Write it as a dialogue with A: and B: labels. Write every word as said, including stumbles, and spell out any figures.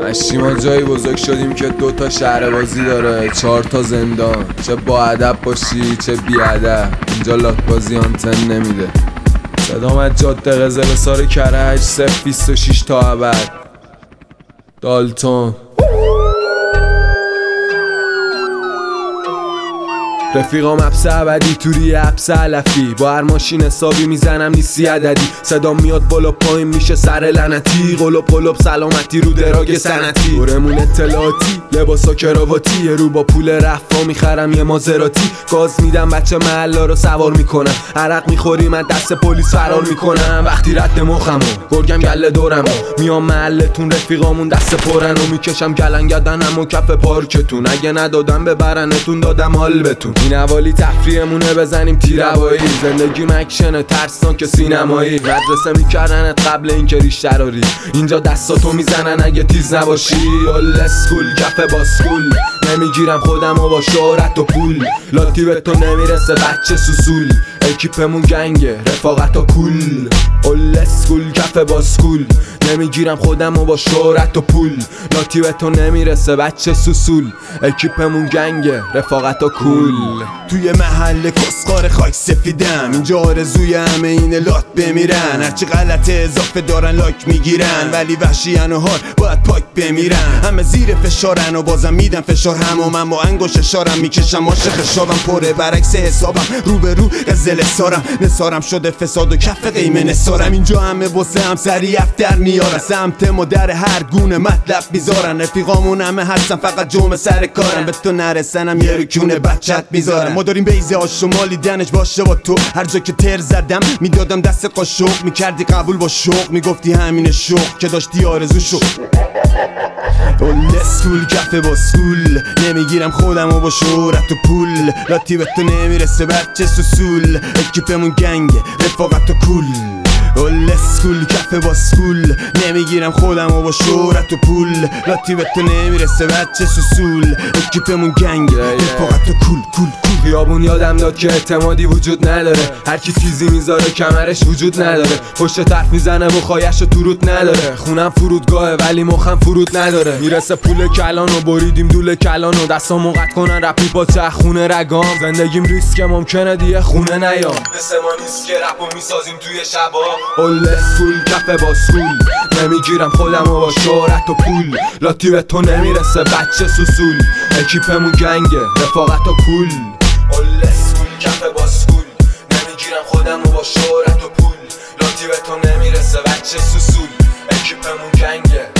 A: مشیما جایی بزرگ شدیم که دو تا شهر بازی داره، چهار تا زندان. چه با ادب باشی چه بی ادب، اینجا لات بازی آنتن نمیده. صدام از جاده قزل سار کرج، صفر بیست و شش تا ابد. دالتون رفیقام حبس ابدی توری حبس علفی، با هر ماشین حسابی میزنم نیستی عددی. صدام میاد بالا پایین میشه سر لعنتی، قلوب قلوب سلامتی رو دراگ سنتی. برمون اطلاعاتی لباسا کراواتی، یه رو با پول رفا میخرم یه مازراتی. گاز میدم بچه محلا رو سوار میکنم، عرق میخوریم از دست پلیس فرار میکنم. وقتی رد مخمو گرگم گله دورمو، میام محلتون رفیقامون دست پرن و میکشم گلنگدنم و کف پارکتون. اگه ندادم ببرنتون دادم حال بتون. این حوالی تفریحمونه بزنیم تیروایی، زندگی مکشنه ترسناک سینمایی. مدرسه میکردنت قبل این که ریش دراری، اینجا دستاتو میزنن اگه تیز نباشی. اول اسکول کف باسکول، نمیگیرم خودم و با شهرت و پول. لاتی به تو نمیرسه بچه سوسول، اکیپمون گنگه رفاقت و کول. اول اسکول کف باسکول، نمیگیرم خودم و با شهرت و پول. لاتی به تو نمیرسه بچه سوسول، اکیپمون گنگه رفاقت و کول.
B: توی محل کسخار خاک سفیدم، اینجا آرزوی همه اینه لات بمیرن. هرچی غلطه اضافه دارن لاک میگیرن، ولی وحشیان و هار باید پاک بمیرن. همه زیر فشارن و بازم میدن فشار هم، و من با انگوش اشارم میکشم عاشق شابم. پره برعکس حسابم رو به رو قزل سارم، نسارم شده فساد و کف قیمه نسارم. اینجا همه واسه هم سریع افتر میارن، سمت ما در هر گونه مطلب میذارن. رفیقامون همه هستن فقط جمع سر کارن، به تو نرسنم یه رکونه بچت میذارم. ما داریم بیزه ها شمالی دنش باشه با تو، هر جا که تر زدم میدادم دست قاشق. میکردی قبول با شوق، میگفتی همین شوق که داشتی آرزو شو. اول اسکول کف با سکول، نمیگیرم خودم و با شهرت و پول. لاتی به تو نمیرسه بچه سوسول، اکیپمون گنگه رفاقت و کول. اول اسکول کف با سکول، نمیگیرم خودم و با شهرت و پول. لاتی به تو نمیرسه بچه سوسول، اکیپمون گنگه رفاقت و کول کول کول.
A: خیابون یادم داد که اعتمادی وجود نداره، هر کی تیزی میذاره کمرش وجود نداره. پشت طرف میزنه و خایش تو روت نداره، خونم فرودگاهه ولی مخم فرود نداره. میرسه پول کلان و بریدیم دول کلان و دستامو قطع کنن رپی با چه خونه رگام. زندگیم ریسک ممکنه دیگه خونه نیام، مثل ما نیست که رپو میسازیم توی شبا. اول اسکول کف با سکول، نمیگیرم خودم و با شهرت و پول. لاتی به تو نمیرسه بچه سوسول، اکیپمون گنگه رفاقت و پول. اول اسکول کف با سکول، نمیگیرم خودم و با شهرت و پول. لاتی به تو نمیرسه بچه سوسول، اکیپمون گنگه